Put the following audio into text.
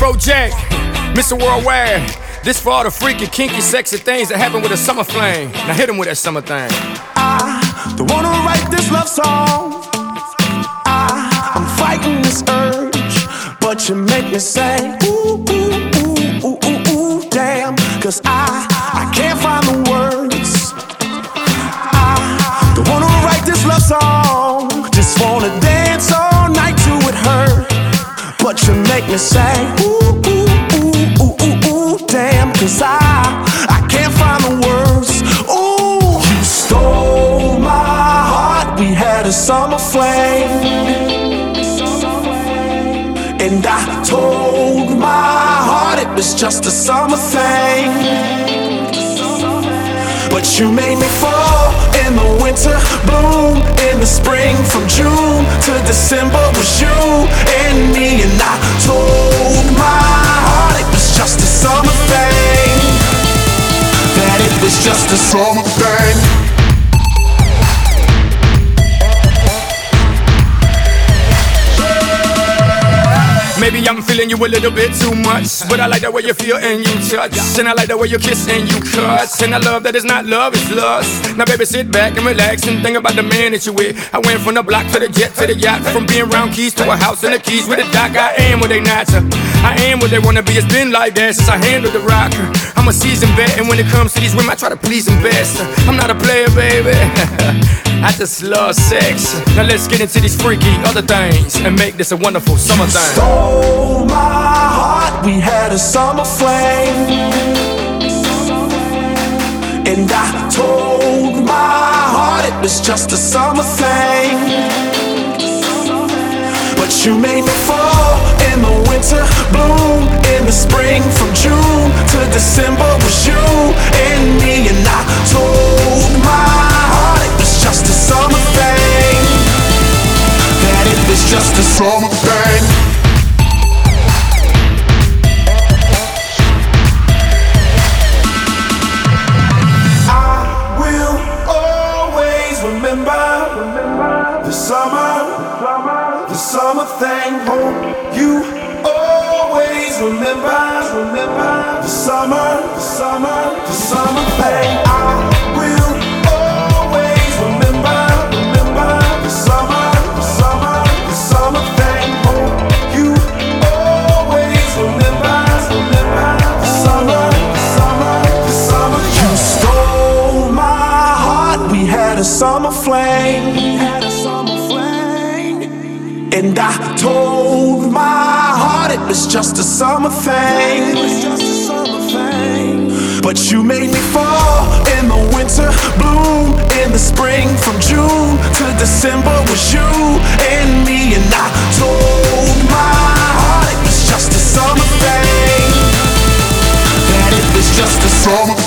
Afrojack, Mr. Worldwide. This for all the freaky, kinky, sexy things that happen with a summer flame. Now hit him with that summer thing. I don't wanna write this love song. I'm fighting this urge, but you make me say ooh, ooh, ooh, ooh, ooh, ooh, damn. Cause I can't find the words. I don't wanna write this love song. Just wanna dance all night to it hurt. But you make me say ooh, ooh, ooh, ooh, ooh, ooh, damn. Cause I can't find the words. Ooh, you stole my heart. We had a summer flame, and I told my heart it was just a summer thing. But you made me fall in the winter, bloom in the spring. From June to December was you and me. And I told my heart it was just a summer thing, that it was just a summer thing. Maybe I'm feeling you a little bit too much, but I like the way you feel and you touch, and I like the way you kiss and you cuss, and I love that it's not love, it's lust. Now baby, sit back and relax and think about the man that you with. I went from the block to the jet to the yacht, from being round keys to a house in the keys with a dock. I am what they not. I am what they wanna be. It's been like that since I handled the rocker. I'm a seasoned vet, and when it comes to these women, I try to please them best. I'm not a player, baby. I just love sex. Now let's get into these freaky other things and make this a wonderful summer thing. Stole my heart, we had a summer flame, and I told my heart it was just a summer thing. But you made me fall in the winter, bloom in the spring. From June to December was you and me. And I told my heart it was just a summer thing, that it was just a summer thing. The summer thing. Hope you always remember the summer thing. I will always remember the summer thing. Hope you always remember the summer. You stole my heart. We had a summer flame, and I told my heart it was just a summer thing. But you made me fall in the winter, bloom in the spring. From June to December was you and me. And I told my heart it was just a summer thing, that it was just a summer thing.